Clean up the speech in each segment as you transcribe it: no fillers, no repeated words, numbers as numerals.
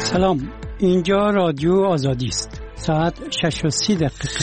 سلام، اینجا رادیو آزادی است. ساعت 6:30.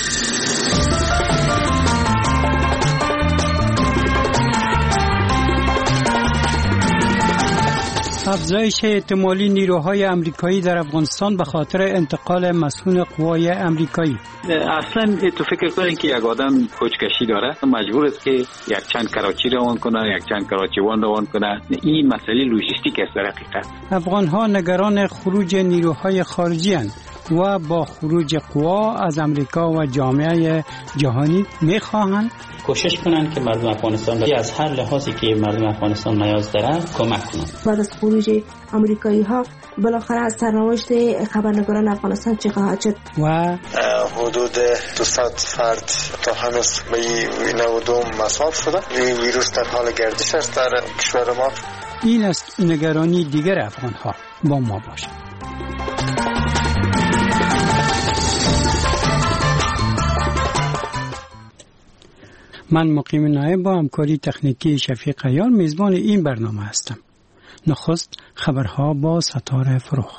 افزایش احتمالی نیروهای آمریکایی در افغانستان به خاطر انتقال مسئول قوای آمریکایی. اصلا تو فکر کنید که یک آدم کوچکشی داره مجبور است که یک چند کراچی روان کنه، یک چند کراچی وان روان کنه. این مسئله لوجستیک است در حقیقت. افغان‌ها نگران خروج نیروهای خارجی اند و با خروج قوا از امریکا و جامعه جهانی می‌خواهند کوشش کنند که مردم افغانستان را از هر لحاظی که مردم افغانستان نیاز دارند کمک کنند. بعد از خروج آمریکایی‌ها بالاخره از سرنوشت خبرنگاران افغانستان چه خواهد شد؟ و حدود 200 فرد تا هنوز به این نودم مصاب شده. این ویروس در حال گردش است در کشور ما. این است نگرانی دیگر افغان‌ها. با ما باشید. من مقیم نایب با همکاری تکنیکی شفیق عیار میزبان این برنامه هستم. نخست خبرها با ستاره فروخ.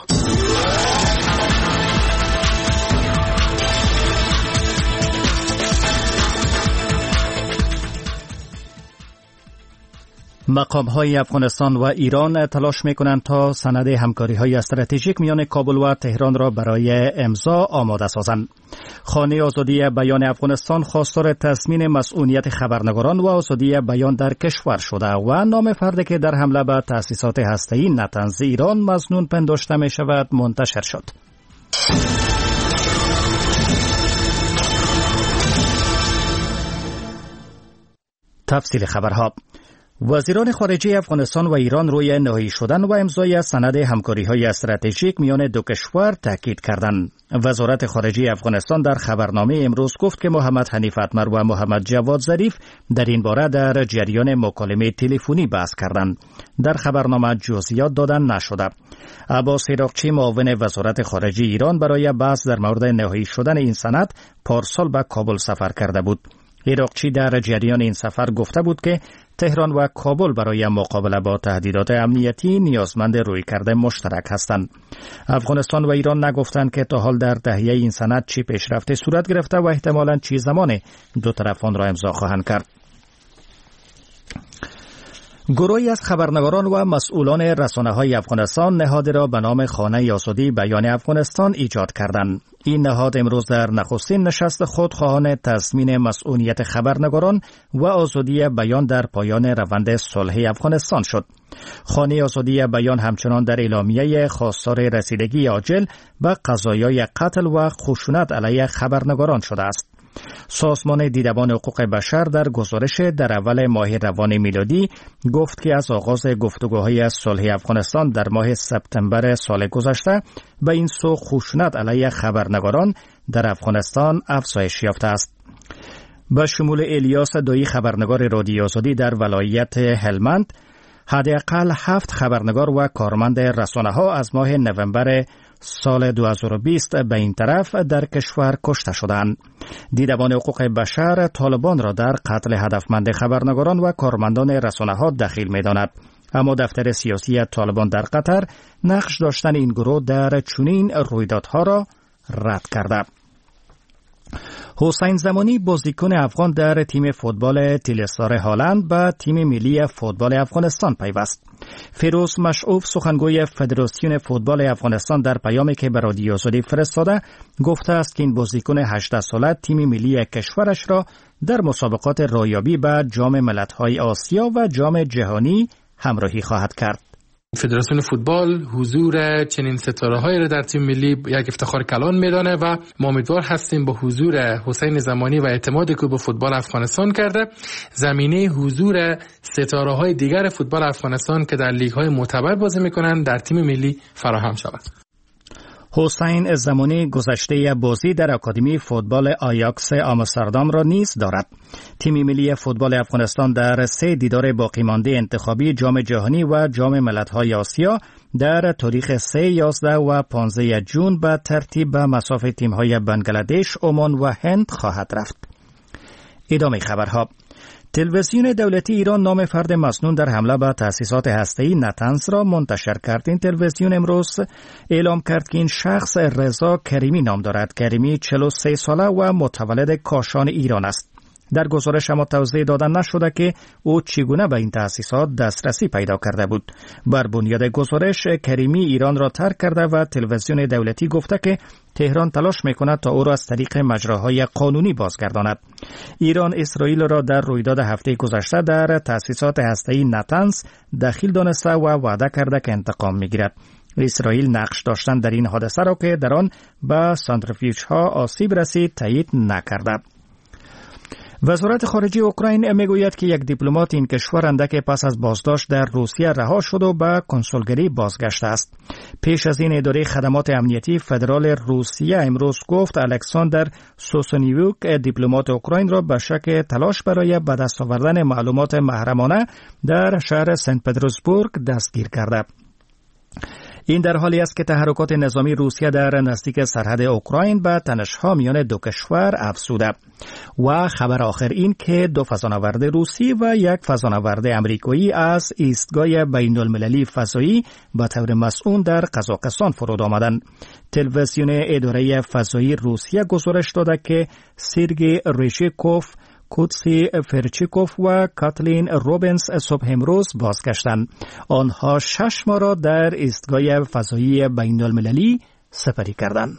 مقام‌های افغانستان و ایران تلاش می‌کنند تا سند همکاری‌های استراتژیک میان کابل و تهران را برای امضا آماده سازند. خانه آزادی بیان افغانستان خواستار تضمین مسئولیت خبرنگاران و آزادی بیان در کشور شده و نام فردی که در حمله به تأسیسات هسته‌ای نتنز ایران مظنون پنداشته می‌شود منتشر شد. تفصیل خبرها. وزیران خارجه افغانستان و ایران روی نهایی شدن و امضای سند همکاری‌های استراتژیک میان دو کشور تاکید کردند. وزارت خارجه افغانستان در خبرنامه امروز گفت که محمد حنیف اتمر و محمد جواد ظریف در این باره در جریان مکالمه تلفنی بحث کردند. در خبرنامه جزئیات دادن نشده. عباس عراقچی معاون وزارت خارجه ایران برای بحث در مورد نهایی شدن این سند پارسال به کابل سفر کرده بود. عراقچی در جریان این سفر گفته بود که تهران و کابل برای مقابله با تهدیدات امنیتی نیازمند رویکرد مشترک هستند. افغانستان و ایران نگفتند که تا حال در تهیه این سند چه پیشرفتی صورت گرفته و احتمالاً چه زمان دو طرف آن را امضا خواهند کرد. گروهی از خبرنگاران و مسئولان رسانه‌های افغانستان نهادی را به نام خانه آزادی بیان افغانستان ایجاد کردند. این نهاد امروز در نخستین نشست خود خواهان تضمین مسئولیت خبرنگاران و آزادی بیان در پایان روند صلح افغانستان شد. خانه آزادی بیان همچنان در اعلامیه خواستار رسیدگی عاجل به قضایای قتل و خشونت علیه خبرنگاران شده است. سازمان دیدبان حقوق بشر در گزارش در اول ماه روان میلادی گفت که از آغاز گفتگوهای صلح افغانستان در ماه سپتامبر سال گذشته به این سو خشونت علیه خبرنگاران در افغانستان افزایش یافته است. به شمول الیاس دایی خبرنگار رادیو آزادی در ولایت هلمند، حداقل 7 خبرنگار و کارمند رسانه‌ها از ماه نوامبر سال 2020 به این طرف در کشور کشته شدند. دیدبان حقوق بشر طالبان را در قتل هدفمند خبرنگاران و کارمندان رسانه‌ها دخیل می‌داند. اما دفتر سیاسی طالبان در قطر نقش داشتن این گروه در چنین رویدادها را رد کرده. حسین زمانی بازیکن افغان در تیم فوتبال تیلستار هالند به تیم ملی فوتبال افغانستان پیوست. فیروز مشعوف سخنگوی فدراسیون فوتبال افغانستان در پیامی که به رادیو آزادی فرستاده گفته است که این بازیکن 18 ساله تیم ملی کشورش را در مسابقات رایابی به جام ملت‌های آسیا و جام جهانی همراهی خواهد کرد. فدراسیون فوتبال حضور چنین ستاره‌هایی را در تیم ملی یک افتخار کلان می‌دانه و ما امیدوار هستیم با حضور حسین زمانی و اعتمادی که به فوتبال افغانستان کرده زمینه حضور ستاره‌های دیگر فوتبال افغانستان که در لیگ‌های معتبر بازی می‌کنند در تیم ملی فراهم شود. حسین زمانی گذشته بازی در اکادمی فوتبال آیاکس آمستردام را نیز دارد. تیم ملی فوتبال افغانستان در 3 دیدار باقی مانده انتخابی جام جهانی و جام ملت‌های آسیا در تاریخ 3، 11 و 15 جون به ترتیب به مصاف تیم‌های بنگلادش، عمان و هند خواهد رفت. ادامه خبرها. تلویزیون دولتی ایران نام فرد مسنون در حمله به تأسیسات هسته‌ای نتنز را منتشر کرد. این تلویزیون امروز اعلام کرد که این شخص رضا کریمی نام دارد. کریمی 43 ساله و متولد کاشان ایران است. در گزارش اما توضیح داده نشده که او چگونه به این تأسیسات دسترسی پیدا کرده بود. بر بنیاد گزارش کریمی ایران را ترک کرده و تلویزیون دولتی گفته که تهران تلاش میکند تا او را از طریق مجراهای قانونی بازگرداند. ایران اسرائیل را در رویداد هفته گذشته در تأسیسات هسته‌ای نتنز دخیل دانسته و وعده کرده که انتقام میگیرد. اسرائیل نقش داشتن در این حادثه را که در آن به سانتریفیوژها آسیب رسید تایید نکرده. وزارت خارجه اوکراین میگوید که یک دیپلمات این کشور اندک پس از بازداشت در روسیه رها شد و به کنسولگری بازگشته است. پیش از این اداره خدمات امنیتی فدرال روسیه امروز گفت الکساندر سوسونیوک دیپلمات اوکراین را به شک تلاش برای به دست آوردن معلومات محرمانه در شهر سنت پترزبورگ دستگیر کرده. این در حالی است که تحرکات نظامی روسیه در نزدیک سرحد اوکراین به تنش‌ها میان دو کشور افزوده. و خبر آخر این که 2 فضانورد روسی و 1 فضانورد امریکایی از ایستگاه بین‌المللی فضایی به طور مسئول در قزاقستان فرود آمدند. تلویزیون اداره فضایی روسیه گزارش داده که سرگئی ریشیکوف، کودسی فرچیکوف و کاتلین روبنز صبح امروز بازگشتند. آنها 6 ماه را در ایستگاه فضایی بین المللی سپری کردند.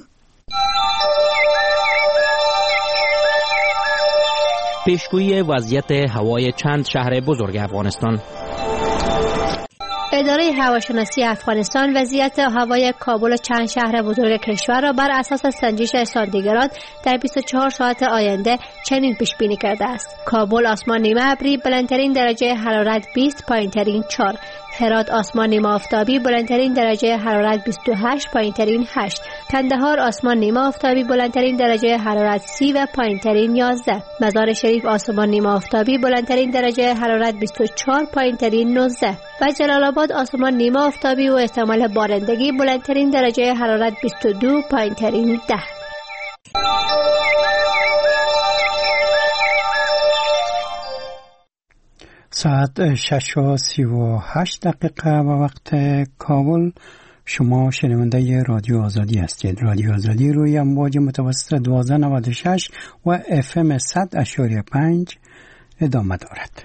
پیشگویی وضعیت هوای چند شهر بزرگ افغانستان. اداره هواشناسی افغانستان وضعیت هوای کابل و چند شهر بزرگ کشور را بر اساس سنجش سانتیگراد در 24 ساعت آینده چنین پیش بینی کرده است: کابل آسمان نیمه ابری، بلندترین درجه حرارت 20، پایینترین 4. هرات آسمان نیمه آفتابی، بلندترین درجه حرارت 28، پایینترین 8. کندهار آسمان نیمه آفتابی، بلندترین درجه حرارت 30 و پایینترین 11. مزار شریف آسمان نیمه آفتابی، بلندترین درجه حرارت 24، پایینترین 19. و جلال آباد آسمان نیمه آفتابی و احتمال بارندگی، بلندترین درجه حرارت 22، پایینترین 10. ساعت 6:38 و وقت کابل. شما شنونده رادیو آزادی هستید. رادیو آزادی روی امواج متوسط 1296 و FM 100.5 ادامه دارد.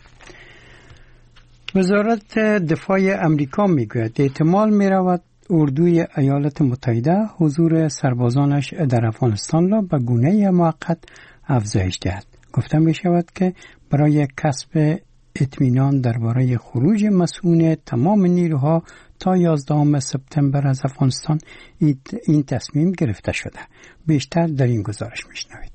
وزارت دفاع امریکا میگوید احتمال میرود اردوی ایالات متحده حضور سربازانش در افغانستان را به گونه موقت افزایش دهد. گفته می شود که برای کسب اطمینان درباره خروج مسئول تمام نیروها تا 11 سپتامبر از افغانستان این تصمیم گرفته شده. بیشتر در این گزارش میشنوید.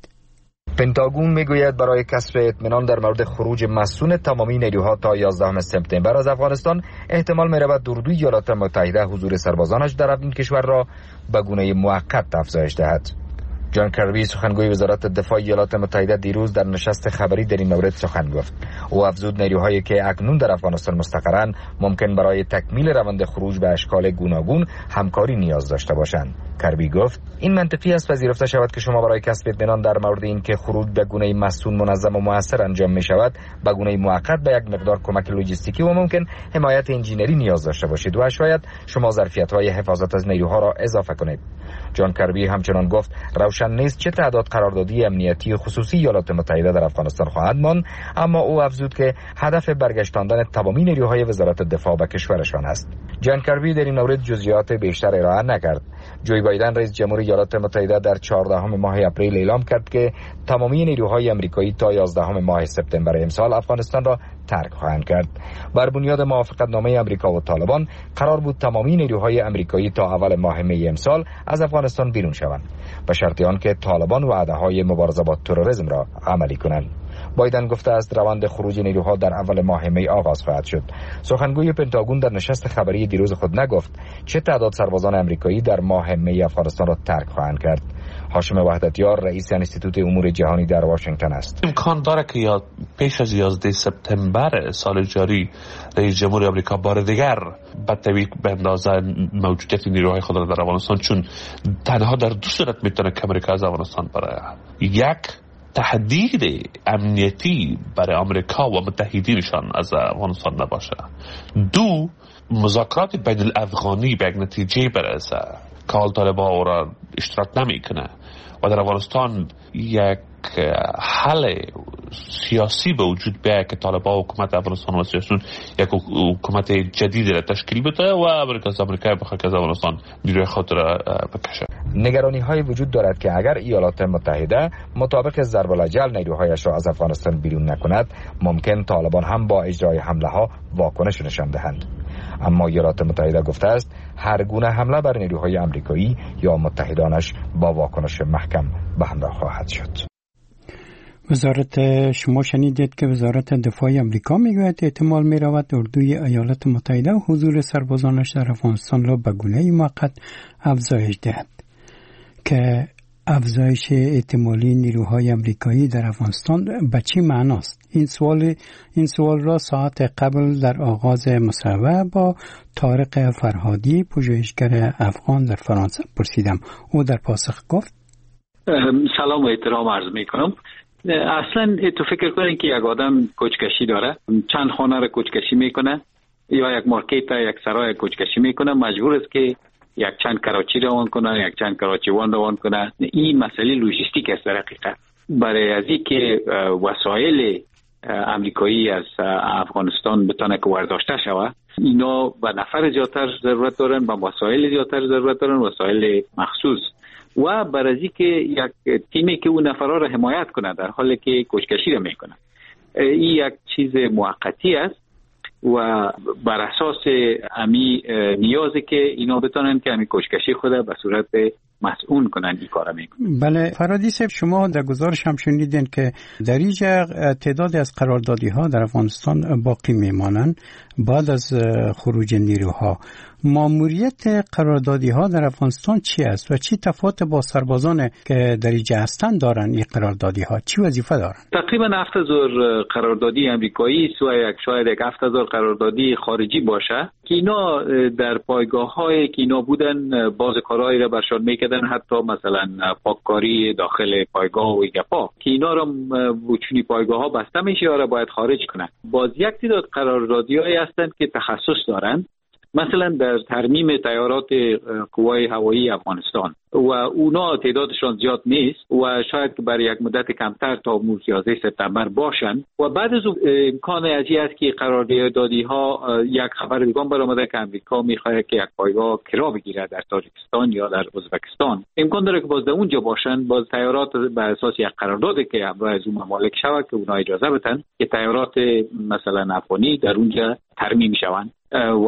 پنتاگون میگوید برای کسب اطمینان در مورد خروج مسئول تمامی نیروها تا 11 سپتامبر از افغانستان احتمال میرود اردوی ایالات متحده حضور سربازانش در این کشور را به گونه موقت افزایش دهد. جان کربی سخنگوی وزارت دفاع ایالات متحده دیروز در نشست خبری در این مورد سخن گفت. او افزود نیروهایی که اکنون در افغانستان مستقرند ممکن برای تکمیل روند خروج به اشکال گوناگون همکاری نیاز داشته باشند. کربی گفت این منطقی است پذیرفته شود که شما برای کسب اطمینان در مورد اینکه خروج به گونه مسئول منظم و مؤثر انجام می شود به گونه موقت به یک مقدار کمک لوجستیکی و ممکن حمایت انجینری نیاز داشته باشید و شاید شما ظرفیت‌های حفاظت از نیروها را اضافه کنید. جان کربی همچنان گفت روشن نیست چه تعداد قراردادی امنیتی خصوصی ایالات متحده در افغانستان خواهد ماند، اما او افزود که هدف برگشتاندن تمامی نیروهای وزارت دفاع به کشورشان است. جان کربی در این مورد جزئیات بیشتر ارائه نکرد. جو بایدن رئیس جمهور ایالات متحده در 14 ماه اپریل اعلام کرد که تمامی نیروهای آمریکایی تا 11 ماه سپتامبر امسال افغانستان را ترک خواهند کرد. بر بنیاد موافقتنامه آمریکا و طالبان قرار بود تمامی نیروهای آمریکایی تا اول ماه می امسال از افغانستان بیرون شوند به شرط آنکه طالبان وعده‌های مبارزه با تروریسم را عملی کنند. بایدن گفته است روند خروج نیروها در اول ماه می آغاز خواهد شد. سخنگوی پنتاگون در نشست خبری دیروز خود نگفت چه تعداد سربازان آمریکایی در ماه می افغانستان را ترک خواهند کرد. هاشم وحدتیار رئیس انستیتوت امور جهانی در واشنگتن است. امکان داره که پیش از 11 سپتامبر سال جاری رئیس جمهور آمریکا بار دیگر به اندازه موجودیت نیروهای خود را در افغانستان، چون تنها در دو صورت میتونه که آمریکا از افغانستان بره: یک تهدید امنیتی برای آمریکا و متحدینشان از افغانستان نباشه. دو، مذاکرات بین الافغانی به یک نتیجه برسه که حال طالبان او را اشتراک نمیکنه و در افغانستان یک حل سیاسی به وجود بیاید که طالبان و حکومت افغانستان و سیاسون یک حکومت جدیدی را تشکیل بده و امریکا بخواد که از افغانستان نیروی خود را بکشه. نگرانی های وجود دارد که اگر ایالات متحده مطابق ضرب الاجل نیروهایش را از افغانستان بیرون نکند، ممکن طالبان هم با اجرای حمله ها واکنش نشان دهند. اما ایالات متحده گفته است هر گونه حمله بر نیروهای آمریکایی یا متحدانش با واکنش محکم به همراه خواهد شد. وزارت شما شنیدید که وزارت دفاع آمریکا میگوید احتمال میرود اردوی ایالات متحده حضور سربازانش در افغانستان را به گونه موقت افزایش دهد که افزایش احتمالی نیروهای آمریکایی در افغانستان به چه معناست؟ این سوال را ساعت قبل در آغاز مصاحبه با طارق فرهادی پژوهشگر افغان در فرانسه پرسیدم. او در پاسخ گفت سلام و احترام عرض میکنم. اصلا تو فکر کنین که یک آدم کوچکشی داره، چند خانه را کوچکشی میکنه یا یک مارکت یک سرای کوچکشی میکنه، مجبور است که یک چند کراچی روان کنه، یک چند کراچی وان روان کنه. این مسئله لوجستیک است در حقیقت. برای از این که وسایل امریکایی از افغانستان بتونه که ورداشته شود، اینا به نفر زیادتر ضرورت دارن، به وسایل زیادتر ضرورت دارن، وسایل مخصوص، و برای که یک تیمی که اون نفرها را حمایت کنه در حالی که کوچکشی را میکنه. این یک چیز موقتی است و بر اساس امی نیازه که اینا بتونن که امی کوچکشی خود به صورت مسئول کنن این کارا میکنن. بله فرادی صاحب، شما در گزارش هم شنیدین که در اینجا تعدادی از قراردادی ها در افغانستان باقی میمانند بعد از خروج نیروها. ماموریت قراردادی ها در افغانستان چی است و چی تفاوت با سربازان که در اینجا هستند دارن؟ این قراردادی ها چی وظیفه دارن؟ تقریبا 7000 قراردادی امریکایی و شاید 7000 قراردادی خارجی باشه که اینا در پایگاه های که اینا بودن باز کارهایی را برشان میکردن، حتی مثلا پاککاری داخل پایگاه و گپا که اینا را بچونی پایگاه ها بسته میشه یا را باید خارج کنن. باز یک تعداد قراردادی هایی هستند که تخصص دارن، مثلا در ترمیم طیارات قوای هوایی افغانستان و اونا تعدادشان زیاد نیست و شاید برای یک مدت کمتر تا 11 سپتامبر باشن و بعد از امکان ازی است که قراردادی ها یک خبر دیگه برآمده که امریکا میخواد که یک پایگاه کرا بگیره در تاجیکستان یا در ازبکستان. امکان داره که باز در اونجا باشن، باز طیارات بر اساس یک قراردادی که همراه از اون ممالک شود که اونا اجازه بدن که طیارات مثلا افغانی در اونجا ترمیم شوند و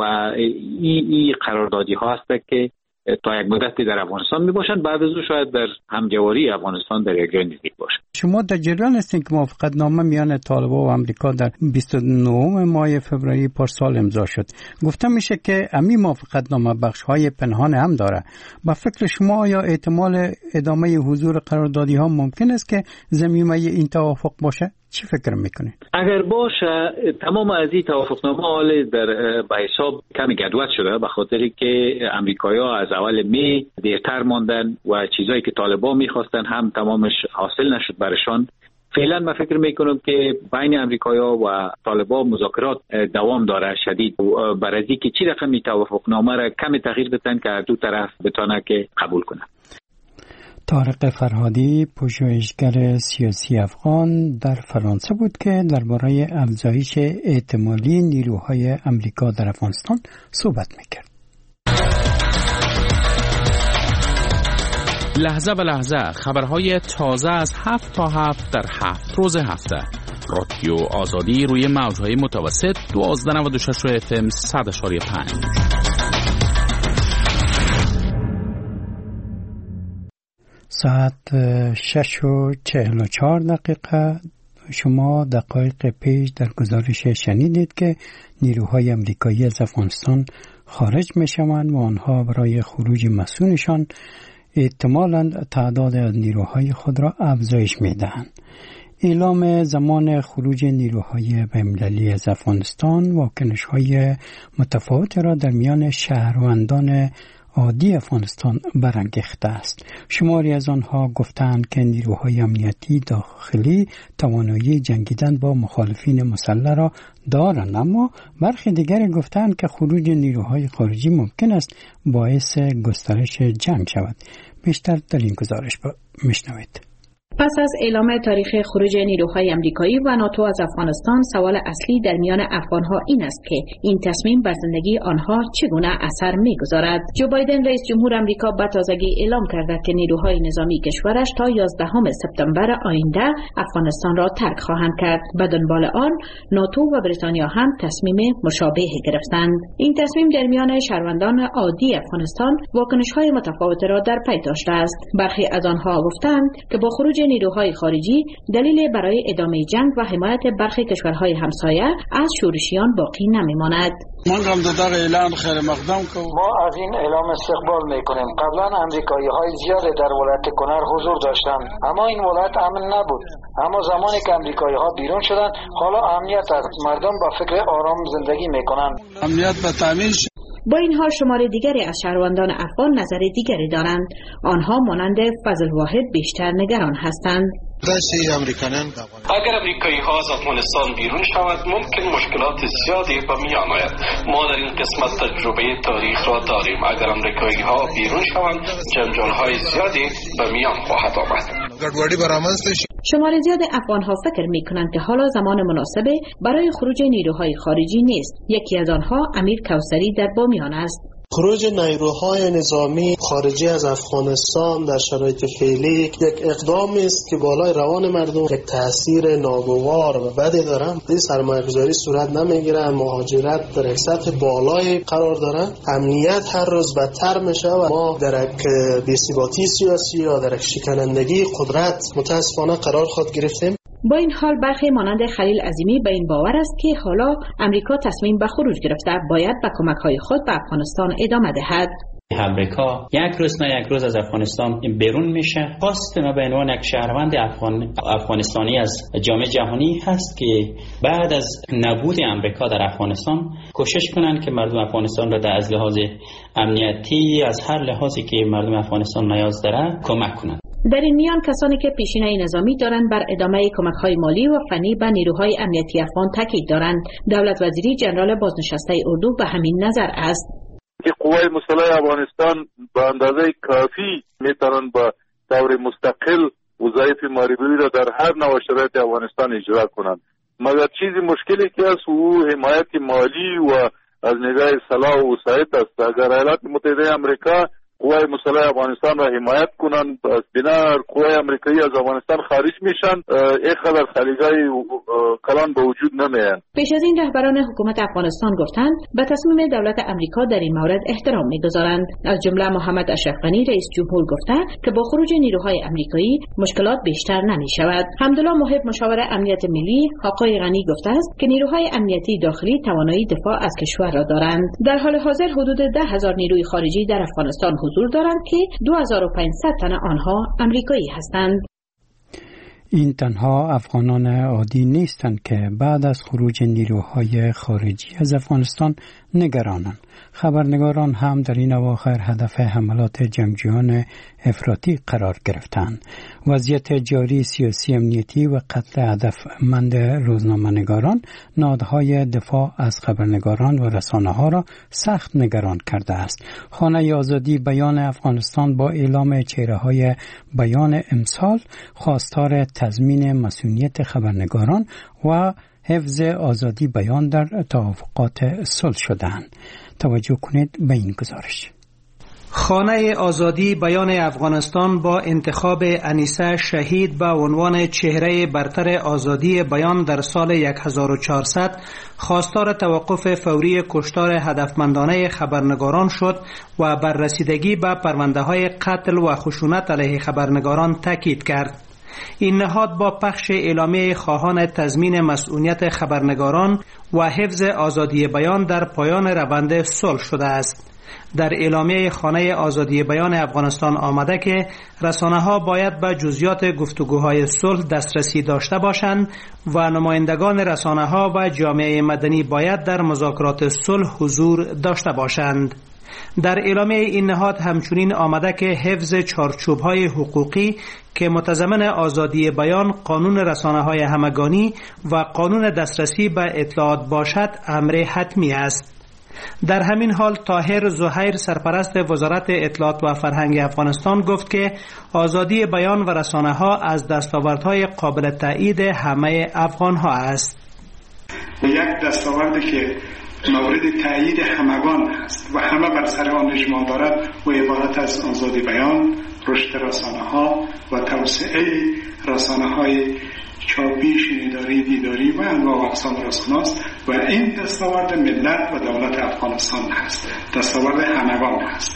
این قراردادی ها هست که تا یک مدتی در افغانستان می باشند، بعد از اون شاید در همجواری افغانستان در یک جای نزدیک باشند. شما در جریان هستید که موافقت نامه میان طالبان و آمریکا در 29 ماه فوریه پارسال امضا شد. گفته میشه که امی موافقت نامه بخش های پنهان هم داره. با فکر شما آیا احتمال ادامه حضور قراردادی ها ممکن است که ضمیمه این توافق باشه؟ چی فکر میکنید؟ اگر باشه تمام از این توافقنامه حال در به حساب کمی گدوت شده به خاطری که امریکایی‌ها از اول می دیرتر ماندن و چیزایی که طالبان میخواستن هم تمامش حاصل نشد برشان. فعلا من فکر میکنم که بین امریکایی‌ها و طالبان مذاکرات دوام داره شدید برای اینکه چی رقمی توافقنامه را کمی تغییر بدن که دو طرف بتونه که قبول کنه. طارق فرهادی پژوهشگر سیاسی افغان در فرانسه بود که درباره افزایش احتمالی نیروهای آمریکا در افغانستان صحبت میکرد. لحظه به لحظه خبرهای تازه از 7 تا 7 در 7 روز هفته. رادیو آزادی روی موجهای متوسط 1296 FM 100.5. ساعت 6:44 شما دقایق پیش در گزارش شنیدید که نیروهای آمریکایی از افغانستان خارج میشوند و آنها برای خروج مسئولشان احتمالاً تعداد از نیروهای خود را افزایش میدهند. اعلام زمان خروج نیروهای بین‌المللی از افغانستان واکنش‌های متفاوت را در میان شهروندان عادی افغانستان برانگیخته است. شماری از آنها گفتند که نیروهای امنیتی داخلی توانایی جنگیدن با مخالفین مسلح را دارند، اما برخی دیگر گفتند که خروج نیروهای خارجی ممکن است باعث گسترش جنگ شود. بیشتر در این گزارش میشنوید. پس از اعلام تاریخ خروج نیروهای آمریکایی و ناتو از افغانستان، سوال اصلی در میان افغانها این است که این تصمیم بر زندگی آنها چگونه اثر می‌گذارد. جو بایدن رئیس جمهور آمریکا به تازگی اعلام کرده که نیروهای نظامی کشورش تا 11 سپتامبر آینده افغانستان را ترک خواهند کرد. به دنبال آن ناتو و بریتانیا هم تصمیم مشابهی گرفتند. این تصمیم در میان شهروندان عادی افغانستان واکنش‌های متفاوت را در پی داشته است. برخی از آنها گفتند که با خروج نیروهای خارجی دلیل برای ادامه جنگ و حمایت برخی کشورهای همسایه از شورشیان باقی نمیماند. ما از این اعلام استقبال میکنیم. قبلا امریکایی‌های زیاد در ولایت کنر حضور داشتند، اما این ولایت امن نبود. اما زمانی که امریکایی‌ها بیرون شدند، حالا امنیت است. مردم با فکر آرام زندگی میکنند. امنیت به تامین. با این حال شمار دیگری از شهروندان افغان نظر دیگری دارند. آنها مانند فضل واحد بیشتر نگران هستند. اگر امریکایی ها از افغانستان بیرون شود ممکن مشکلات زیادی به میان آید. ما در این قسمت تجربه تاریخ را داریم. اگر امریکایی ها بیرون شوند جنجال های زیادی به میان خواهد آمد. شمار زیاد افغان ها فکر می کنند که حالا زمان مناسبه برای خروج نیروهای خارجی نیست. یکی از آنها امیر کوثری در بامیان است. خروج نیروهای نظامی خارجی از افغانستان در شرایط فعلی یک اقدامی است که بالای روان مردم یک تاثیر ناگوار و بدی داره. این سرمایه‌گذاری صورت نمیگیره، مهاجرت در یک سطح بالای قرار داره، امنیت هر روز بدتر میشه و ما در یک بی‌ثباتی سیاسی یا در یک شکنندگی قدرت متاسفانه قرار خود گرفتیم. با این حال برخی مانند خلیل عظیمی به این باور است که حالا امریکا تصمیم به خروج گرفته، باید به کمک‌های خود به افغانستان ادامه دهد. امریکا یک روز نه یک روز از افغانستان بیرون میشه. خواست ما به عنوان یک شهروند افغانستانی از جامعه جهانی هست که بعد از نبود امریکا در افغانستان کوشش کنند که مردم افغانستان را از لحاظ امنیتی از هر لحاظی که مردم افغانستان نیاز داره کمک کنند. در این میان کسانی که پیشینه نظامی دارند بر ادامه کمک‌های مالی و فنی به نیروهای امنیتی افغان تاکید دارند. دولت وزیری جنرال بازنشسته اردو به همین نظر است. که قوای مسلح افغانستان به اندازه کافی میتونن با طور مستقل وظایف معربی را در هر نوع شرایط افغانستان اجرا کنند. مگر چیزی مشکلی که است او حمایت مالی و از نگاه سلاح و وسایط است. اگر ایالات متحده آمریکا قوای مسلح افغانستان را حمایت کنند، از بنا قوای امریکایی از افغانستان خارج میشن، یک خبر خلیگای کلان به وجود نمیاد. پیش از این رهبران حکومت افغانستان گفتند به تصمیم دولت امریکا در این مورد احترام میگذارند. از جمله محمد اشرف غنی رئیس جمهور گفته که با خروج نیروهای امریکایی مشکلات بیشتر نمیشود. حمدالله محب مشاور امنیت ملی آقای غنی گفته است که نیروهای امنیتی داخلی توانایی دفاع از کشور را دارند. در حال حاضر حدود 10,000 نیروی خارجی در افغانستان حضور دارند که 2500 تن آنها امریکایی هستند. این تنها افغانان عادی نیستند که بعد از خروج نیروهای خارجی از افغانستان نگرانند. خبرنگاران هم در این اواخر هدف حملات جنگجویان افراطی قرار گرفتند. وضعیت جاری سیاسی امنیتی و قتل هدفمند روزنامه‌نگاران نهادهای دفاع از خبرنگاران و رسانه‌ها را سخت نگران کرده است. خانه آزادی بیان افغانستان با اعلام چهره‌های بیان امسال خواستار تضمین مسئولیت خبرنگاران و حفظ آزادی بیان در توافقات صلح شدند. توجه کنید به این گزارش. خانه آزادی بیان افغانستان با انتخاب انیسه شهید به عنوان چهره برتر آزادی بیان در سال 1400 خواستار توقف فوری کشتار هدفمندانه خبرنگاران شد و بر رسیدگی به پرونده‌های قتل و خشونت علیه خبرنگاران تاکید کرد. این نهاد با پخش اعلامیه خواهان تضمین مسئولیت خبرنگاران و حفظ آزادی بیان در پایان روند صلح شده است. در اعلامیه خانه آزادی بیان افغانستان آمده که رسانه‌ها باید به جزئیات گفتگوهای صلح دسترسی داشته باشند و نمایندگان رسانه‌ها و جامعه مدنی باید در مذاکرات صلح حضور داشته باشند. در اعلامیه این نهاد همچنین آمده که حفظ چارچوب‌های حقوقی که متضمن آزادی بیان، قانون رسانه‌های همگانی و قانون دسترسی به اطلاعات باشد امر حتمی است. در همین حال طاهر زهیر سرپرست وزارت اطلاعات و فرهنگ افغانستان گفت که آزادی بیان و رسانه‌ها از دستاوردهای قابل تایید همه افغان‌ها است. یک دستاوردی که مورد تایید همگان است و همه بر سر آن اجماع دارد و عبارت از آزادی بیان، رشد رسانه‌ها و توسعه رسانه‌های چاپی، شنیداری، دیداری و انواع و اقسام رسانه است و این دستاورد ملت و دولت افغانستان است، دستاورد همگان است.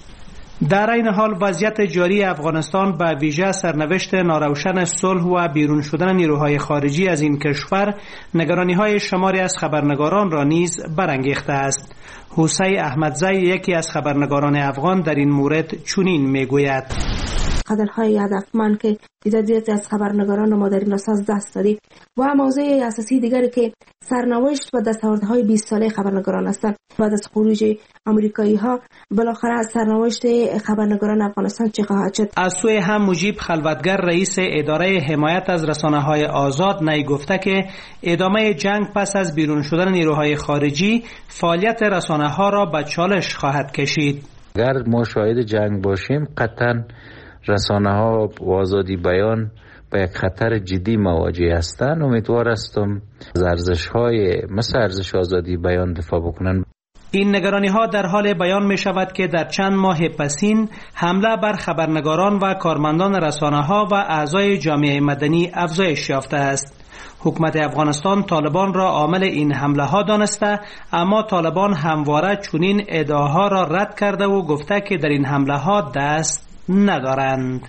در این حال وضعیت جاری افغانستان به ویژه سرنوشت ناروشن صلح و بیرون شدن نیروهای خارجی از این کشور نگرانی‌های شماری از خبرنگاران را نیز برانگیخته است. حسین احمدزی یکی از خبرنگاران افغان در این مورد چنین میگوید: خطرهای هدفمند که تعدادی از خبرنگاران ما در این اساس دست داریم و موضوع اساسی دیگری که سرنوشت و دستاوردهای 20 ساله خبرنگاران هستند. بعد از خروج آمریکایی ها بالاخره از سرنوشت خبرنگاران افغانستان چه خواهد شد؟ از سوی هم مجیب خلوتگر رئیس اداره حمایت از رسانه‌های آزاد نی گفته که ادامه جنگ پس از بیرون شدن نیروهای خارجی فعالیت رسانه‌ها را به چالش خواهد کشید. اگر ما شاهد جنگ باشیم قطعاً رسانه‌ها و آزادی بیان با یک خطر جدی مواجه هستند. امیدوار هستم از ارزش‌های مثل ارزش آزادی بیان دفاع بکنن. این نگرانی‌ها در حال بیان می شود که در چند ماه پسین حمله بر خبرنگاران و کارمندان رسانه‌ها و اعضای جامعه مدنی افزایش یافته است. حکومت افغانستان طالبان را عامل این حمله ها دانسته، اما طالبان همواره چنین ادعاها را رد کرده و گفته که در این حمله ها دست ندارند.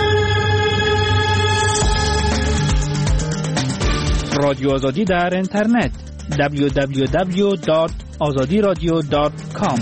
رادیو آزادی در اینترنت www.azadiradio.com.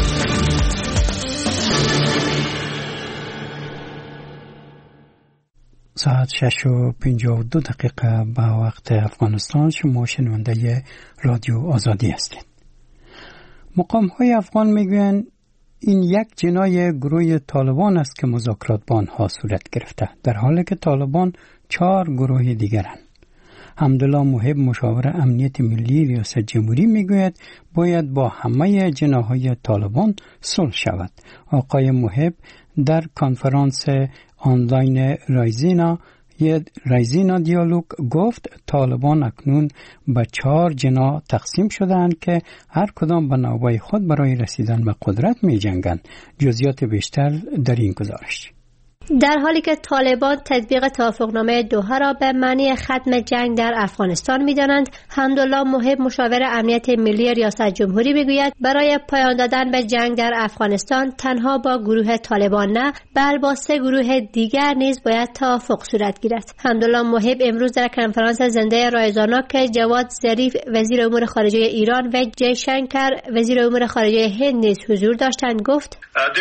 ساعت 6:52 به وقت افغانستان. شما شنونده رادیو آزادی هستید. مقام‌های افغان میگویند این یک جنای گروه طالبان است که مذاکرات با آنها صورت گرفته، در حالی که طالبان 4 گروه دیگرند. حمدالله محب مشاور امنیت ملی ریاست جمهوری میگوید باید با همه جناحهای طالبان صلح شود. آقای محب در کنفرانس آنلاین رایزینا دیالوگ گفت طالبان اکنون به 4 جناح تقسیم شدند که هر کدام به نوبه خود برای رسیدن به قدرت می جنگند. جزئیات بیشتر در این گزارش. در حالی که طالبان تطبیق توافقنامه دوحه را به معنی ختم جنگ در افغانستان می‌دانند، حمدالله محب مشاور امنیت ملی ریاست جمهوری می‌گوید برای پایان دادن به جنگ در افغانستان تنها با گروه طالبان نه، بلکه با 3 گروه دیگر نیز باید توافق صورت گیرد. حمدالله محب امروز در کنفرانس زنده رایزانا که جواد ظریف وزیر امور خارجه ایران و جی شنکر وزیر امور خارجه هند نیز حضور داشتند گفت: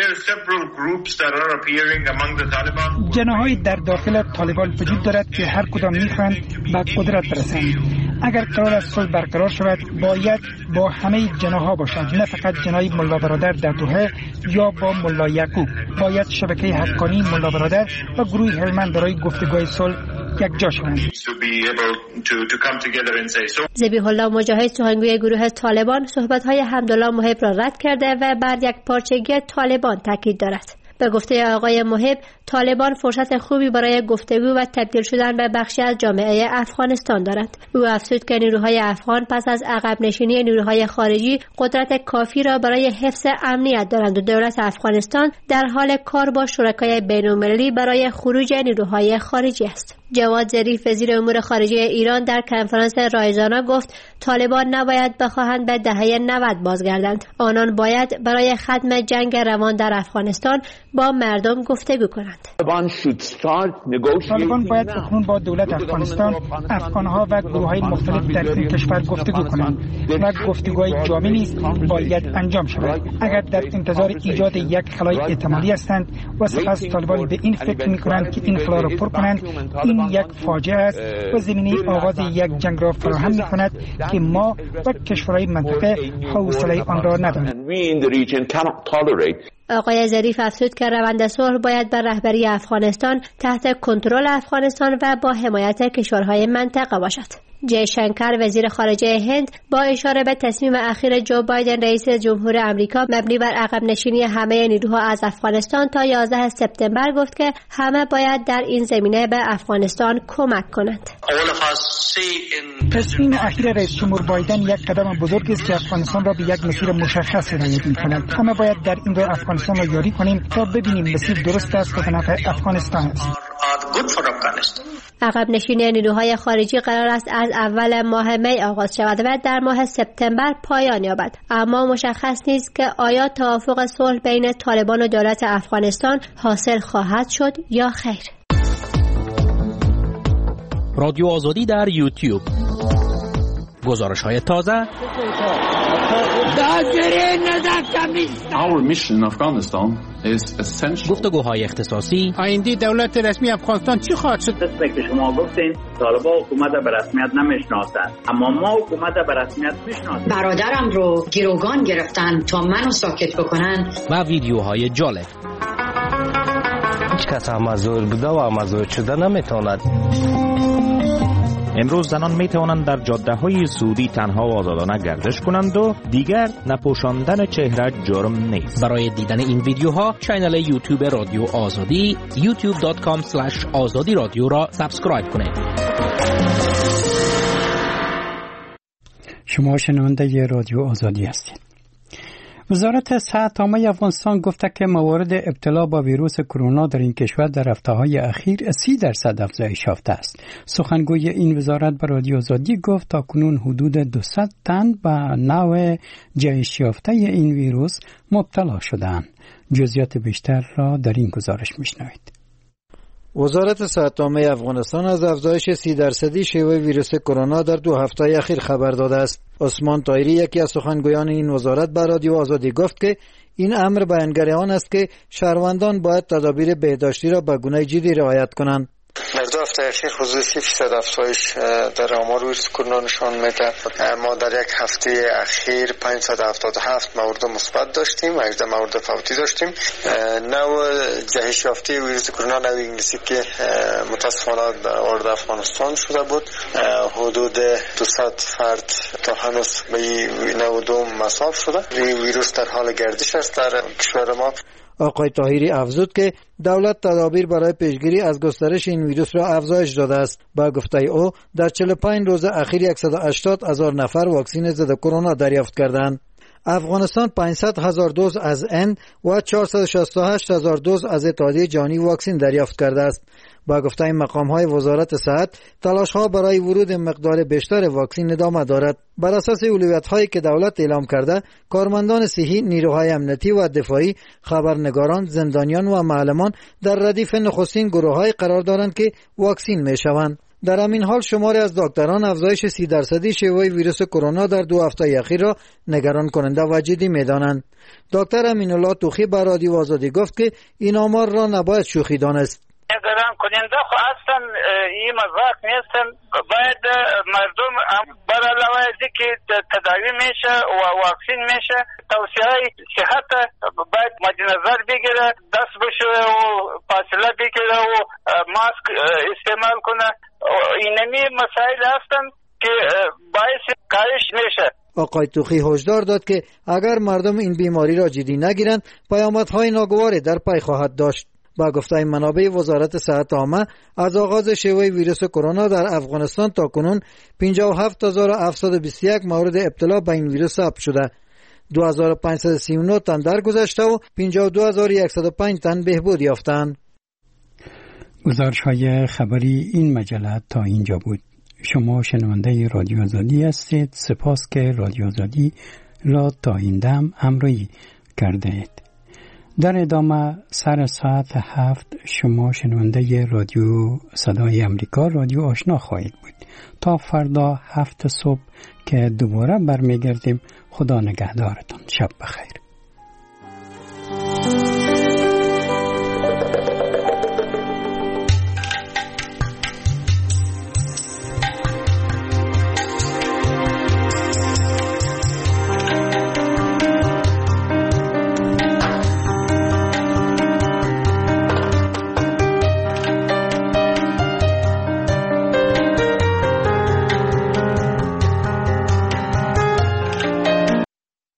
جناح‌های در داخل طالبان وجود دارد که هر کدام می‌خواهند به قدرت برسند. اگر قرار است صلح برقرار شود باید با همه جناح‌ها باشد، نه فقط جناح ملا برادر در دوحه یا با ملا یعقوب. باید شبکه حقانی ملا برادر و گروه هلمند برای گفتگوی صلح یک جا شوند. ذبیح الله مجاهد سخنگوی گروه طالبان صحبت‌های حمدالله محب را رد کرده و بر یک پارچگی طالبان تاکید دارد. به گفته آقای محب، طالبان فرصت خوبی برای گفتگو و تبدیل شدن به بخشی از جامعه افغانستان دارند. او افزود که نیروهای افغان پس از عقب نشینی نیروهای خارجی قدرت کافی را برای حفظ امنیت دارند و دولت افغانستان در حال کار با شرکای بین‌المللی برای خروج نیروهای خارجی است. جواد ظریف وزیر امور خارجه ایران در کنفرانس رایزانا گفت طالبان نباید بخواهند به دهه 90 بازگردند. آنان باید برای ختم جنگ روان در افغانستان با مردم گفتگو کنند. طالبان باید اکنون با دولت افغانستان، افغانها و گروه‌های مختلف در این کشور گفتگو کنند و گفتگوهای جامع نیز باید انجام شود. اگر در انتظار ایجاد یک خلای احتمالی هستند و سپس طالبان به این فکر می‌کنند که این خلا را پر کنند، این یک فاجعه است و زمینه آغاز یک جنگ را فراهم می‌کند که ما و کشورهای منطقه حوصله آن را ندارند. we in the region cannot tolerate. آقای ظریف افزود که روند صلح باید بر رهبری افغانستان تحت کنترل افغانستان و با حمایت کشورهای منطقه باشد. جی شنکر وزیر خارجه هند با اشاره به تصمیم اخیر جو بایدن رئیس جمهور آمریکا مبنی بر عقب نشینی همه نیروها از افغانستان تا 11 سپتامبر گفت که همه باید در این زمینه به افغانستان کمک کنند. تصمیم اخیر رئیس جمهور بایدن یک قدم بزرگ است که افغانستان را به یک مسیر مشخص هدایت می‌کند. همه باید در این راه افغانستان را یاری کنیم تا ببینیم مسیر درست است و به نفع افغانستان است. عقب نشینی نیروهای خارجی قرار است از اول ماه می آغاز شود و در ماه سپتامبر پایان یابد، اما مشخص نیست که آیا توافق صلح بین طالبان و دولت افغانستان حاصل خواهد شد یا خیر. رادیو آزادی در یوتیوب، گزارش‌های تازه. Our mission in Afghanistan is essential. گفتگوهای اختصاصی. آینده دولت رسمی افغانستان چی خواهد شد؟ که شما گفتین طالبان حکومت به رسمیت نمیشناسند، اما ما حکومت به رسمیت میشناسیم. برادرم رو گروگان گرفتن تا منو ساکت بکنن. و ویدیوهای جالب. هیچ کس مزور بوده و مزور شده نمیتواند. امروز زنان می توانند در جاده‌های سعودی تنها و آزادانه گردش کنند و دیگر نپوشاندن چهره جرم نیست. برای دیدن این ویدیوها کانال یوتیوب رادیو آزادی youtube.com/azadi رادیو را سابسکرایب کنید. شما شنونده رادیو آزادی هستید. وزارت صحت عامه افغانستان گفته که موارد ابتلا با ویروس کرونا در این کشور در هفته‌های اخیر 30% افزایش یافته است. سخنگوی این وزارت به رادیو آزادی گفت تاکنون حدود 200 تن به نوع جهش یافته این ویروس مبتلا شدند. جزئیات بیشتر را در این گزارش میشنوید. وزارت صحت عامه افغانستان از افزایش 30% شیوع ویروس کرونا در 2 هفته اخیر خبر داده است. عثمان طاهری یکی از سخنگویان این وزارت به رادیو آزادی گفت که این امر بیانگر آن است که شهروندان باید تدابیر بهداشتی را به گونه جدی رعایت کنند. در 2 هفته اخیر حدود 30% افزایش در آمار ویروس کرونا نشان میده. ما در یک هفته اخیر 577 مورد مثبت داشتیم، 18 مورد فوتی داشتیم. نوع جهش یافته ویروس کرونا نوع انگلیسی که متاسفانه وارد افغانستان شده بود، حدود 200 فرد تا هنوز به نوع دوم مصاب شده. این ویروس در حال گردش است در کشور ما. آقای طاهری افزود که دولت تدابیر برای پیشگیری از گسترش این ویروس را افزایش داده است. با گفته او در 45 روز اخیر 180,000 نفر واکسن ضد کرونا دریافت کردند. افغانستان 500,000 دوز از ان و 468,000 دوز از اتحادیه جهانی واکسن دریافت کرده است. با گفته مقام‌های وزارت صحت، تلاش‌ها برای ورود مقدار بیشتر واکسن ادامه دارد. بر اساس اولویت‌هایی که دولت اعلام کرده، کارمندان صحی، نیروهای امنیتی و دفاعی، خبرنگاران، زندانیان و معلمان در ردیف نخستین گروه‌های قرار دارند که واکسن می‌شوند. در همین حال شماری از دکتران افزایش 30% شیوع ویروس کرونا در 2 هفته اخیر را نگران کننده و جدی می‌دانند. دکتر امین‌الله توخی به رادیو آزادی گفت که این آمار را نباید شوخی دانست. نگران کننده خو اصلا این مذاق نیستن. باید مردم برای علاوه از اینکه تداوی میشه و واکسین میشه، توصیه های صحت باید مد نظر بگیره، دست بشه و فاصله بگیره و ماسک استعمال کنه. اینمی مسائل هستن که باعث کاهش میشه. آقای توخی هشدار داد که اگر مردم این بیماری را جدی نگیرند، پیامدهای ناگواری در پی خواهد داشت. با گفته منابع وزارت صحت عامه، از آغاز شیوع ویروس کرونا در افغانستان تا کنون 57,721 مورد ابتلا به این ویروس ثبت شده. 2539 تن درگذشته و 52,105 تن بهبود یافتند. گزارش‌های خبری این مجله تا اینجا بود. شما شنونده رادیو آزادی هستید. سپاس که رادیو آزادی را تا این دم همراهی کرده اید. در ادامه سر ساعت 7 شما شنونده رادیو صدای امریکا رادیو آشنا خواهید بود. تا فردا 7 صبح که دوباره برمیگردیم. خدا نگهدارتان. شب بخیر.